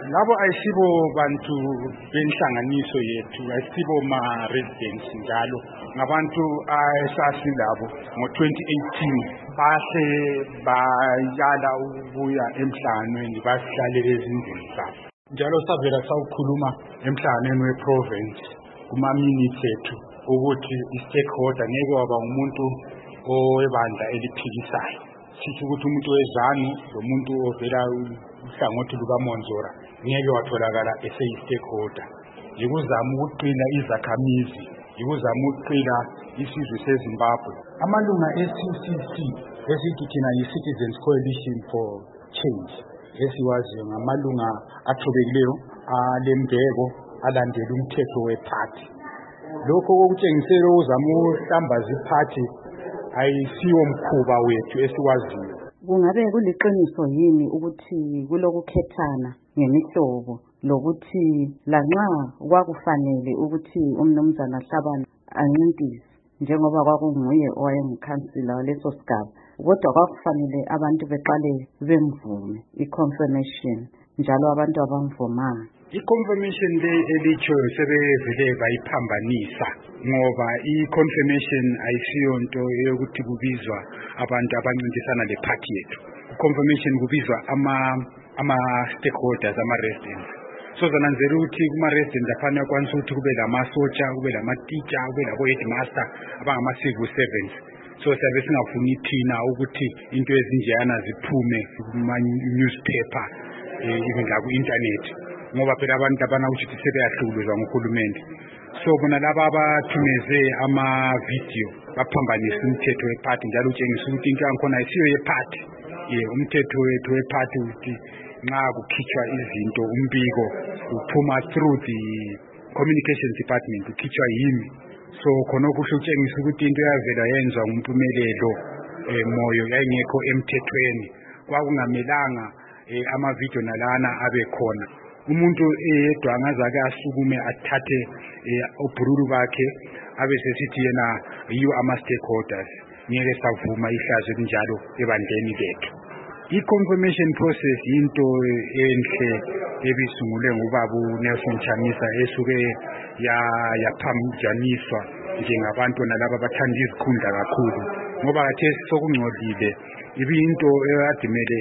Labo ayisibo bantu benhlanganiso yethu, ayisibo ma-residents njalo. Ngabantu asasilabo ngo-2018 bahle bayala ukuya emhlanganweni basihlale ezindlini zabo. Njalo savela sawukhuluma emhlanganweni we-province kuma-minutes ethu ukuthi i-stakeholder ngeke waba umuntu owebandla eliphikisayo. Sithi ukuthi umuntu wezanu lo muntu ovela uhlangothi lukaMonzora ngeke watholakala eseyi-stakeholder. Yikuzama ukuqina izakhamizi, yikuzama ukuqina isizwe seZimbabwe. Amalunga e-CCC esithi thina yi-Citizens Coalition for Change esiwaziyo ngamalunga athobekileyo alembeko alandela umthetho we-party. Lokho kokutshengisela uzama ukuhlambaza iphathi ayisiwo mkhuba wethu esiwaziyo. Kungabe kuliqiniso yini ukuthi kulokukhethana ngemihlobo lokuthi lanxa kwakufanele ukuthi umnumzana Hlabane ancintise njengoba kwakunguye owayengukhansila waleso sigaba, kodwa kwakufanele abantu beqale bemvume i-confirmation njalo abantu abamvumanga? I-confirmation le elitsho sebevele bayiphambanisa ngoba i-confirmation ayisiyo nto yokuthi kubizwa abantu abancintisana le-party yethu. I-confirmation kubizwa ama-stakeholders, ama-residents. So zananzela ukuthi kuma-residents afana kwanisa ukuthi kube lamasotsha, kube lama-teacher, kube labo-headmaster abangama-civil servants. So siyabe singafuni thina ukuthi into ezinjeyana ziphume kuma-newspaper even la ku-internet ngoba phela abantu abana ukuthi sebeyahlukuluzwa nguhulumende. So bona laba abathumeze ama-video baphambanisa umthetho we-party njalo utshengisa ukuthi into yankhona ayisiyo ye-party. Umthetho wethu we-party ukuthi nxa kukhitshwa izinto umbiko uphuma through the communications department, ukhitshwa yimi. So khona kusho utshengisa ukuthi into yavela yenziwa ngumpumelelo moyo yayingekho emthethweni. Kwakungamelanga ama-video nalana abe khona. Umuntu eyedwa angazake asukume athathe obhururu bakhe abe sesithi yena yiyo ama-stakeholders. Ngeke savuma ihlazo elinjalo ebandleni lethu. I-confirmation process into enhle ebisungulwe ngubaba Nelson Chamisa esuke yaphamjaniswa njengabantu nalabo abathanda izikhundla kakhulu ngoba khathesi sokungcolile. Ibinto eyadimele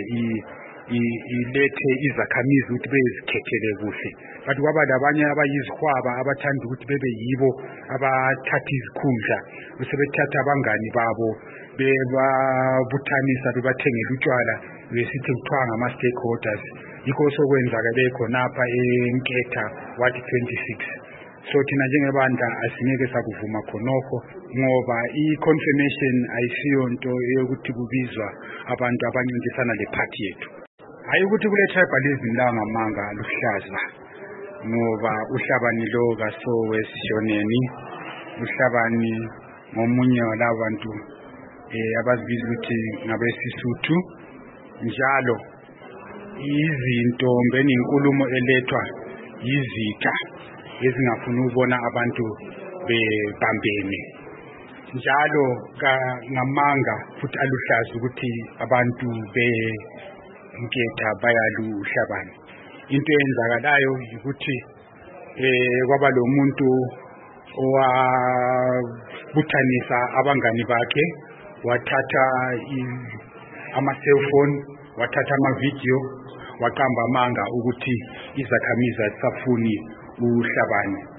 ilethe izakhamizi ukuthi bezikhethele kuhle, but kwaba labanye abayizihwaba abathanda ukuthi bebe yibo abathatha izikhundla besebethatha abangani babo bebabuthanisa bebathengela utshwala besithi kuthiwa ngama-stakeholders. Yikho sokwenzakale khonapha eNketha Ward 26. So thina njengebandla asingeke sakuvuma khonokho ngoba i-confirmation ayisiyo nto yokuthi kubizwa abantu abancintisana le-party yethu. Hayi ukuthi kule tribalism la ngamanga luhlaza ngoba uHlabane lo kaSowesishoneni, uHlabane ngomunye walabantu abazibiza ukuthi ngabeSisuthu. Njalo izinto mbeni inkulumo elethwa yizitha ezingafuni ukubona abantu bebambene. Njalo ngamanga futhi aluhlaza ukuthi abantu Nketha bayaluHlabane. Into eyenzakalayo ukuthi kwaba lo muntu owabuthanisa abangani bakhe, wathatha ama-cellphone, wathatha ama-video, waqamba amanga ukuthi izakhamizi azisafuni uHlabane.